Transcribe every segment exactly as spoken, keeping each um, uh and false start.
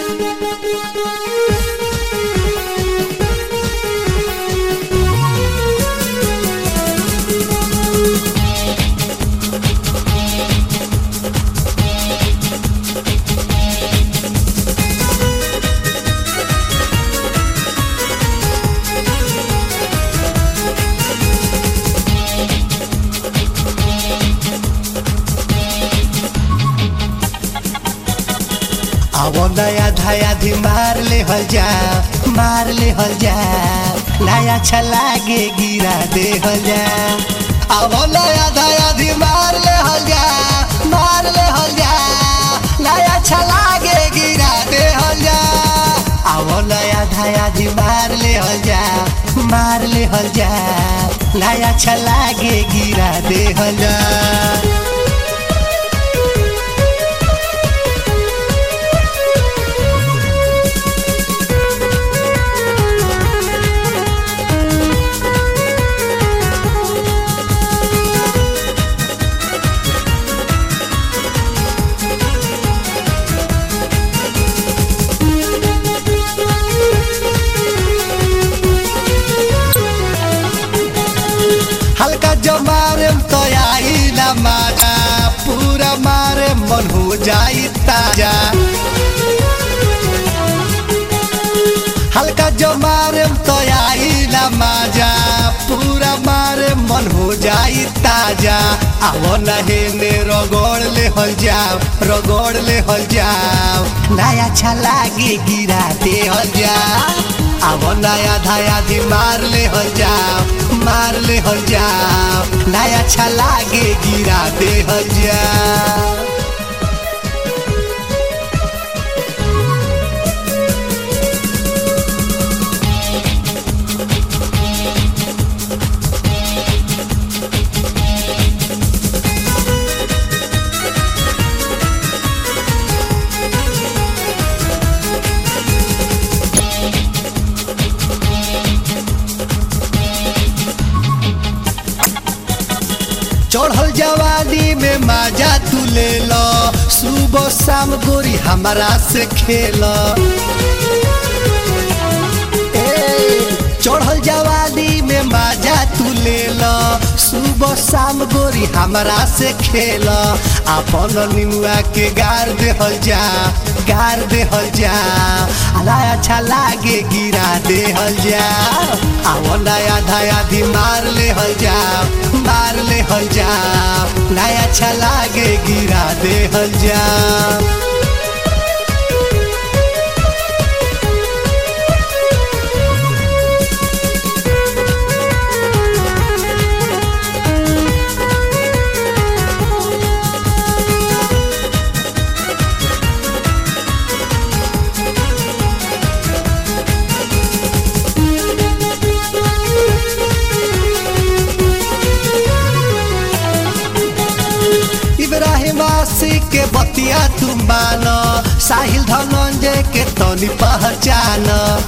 आवो नया धाया धी मार ले हल जा मार ले हल जा नया छला गे गिरा दे हल जा। आवो नया धाया धी मार ले हल जा मार ले हल जा नया छला गे गिरा दे हल जा। आवो नया धाया धी मार ले हल जा मार ले हल जा नया छला गे गिरा दे हल जा। हल्का जो मारे तो आई ना मारा पूरा मारे मन हो जाई ताजा। हल्का जो मारे तो आई ना माजा पूरा मारे मन हो जाई ताजा। आवो नहे ने रगोड़ ले हल जाओ रगोड़ ले हल जाओ नया छला गे गिरा दे हल जाओ। आवो नया धाया धी मार ले हल जाओ मार ले हल जाओ नया छला गे गिरा दे हल जाओ। चढ़ल जवानी में मजा तू ले लो सुबह शाम गोरी हमारा से खेल। चढ़ल जवानी में मजा तू ले लो सुबह शाम गोरी हमारा से खेल। अपन निमुआ के गार दे हल जा गार दे हल जा नया छला गे गिरा दे हल जा। आवो नया धाया धी मार ले हल जा मार ले हल जा नया छला गे गिरा दे हल जा। इब्राहिम आशिक के बतिया तुम मानो साहिल धनंजय के तनी पहचान।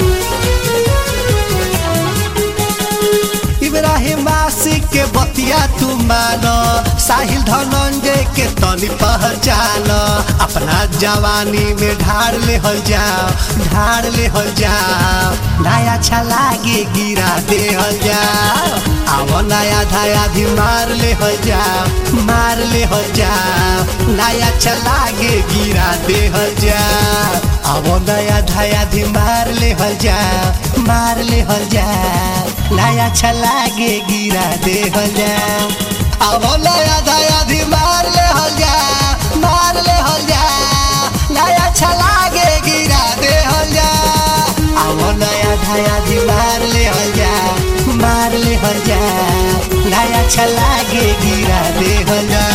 इब्राहिम आशिक के बतिया तुम मानो साहिल धनंजय के तनी पहचान। अपना जवानी में ढार ले हल जाओ ढार ले हल जाओ नया छला गे गिरा दे हल जाओ। आवो नया धाया धी मार ले हल जाओ मार ले हल जाओ नया छला गे गिरा दे हल जाओ। आवो नया धाया धी मार ले हल जाओ मार ले हल जाओ नया छला गे गिरा दे हल जाओ। आवो नया धाया धी मार ले हल जाओ मार ले हल जाओ नया छला गे गिरा दे हल जाओ। आवो नया धाया धी मार ले हल जाओ मार ले हल जाओ नया छला गे गिरा दे हल जाओ।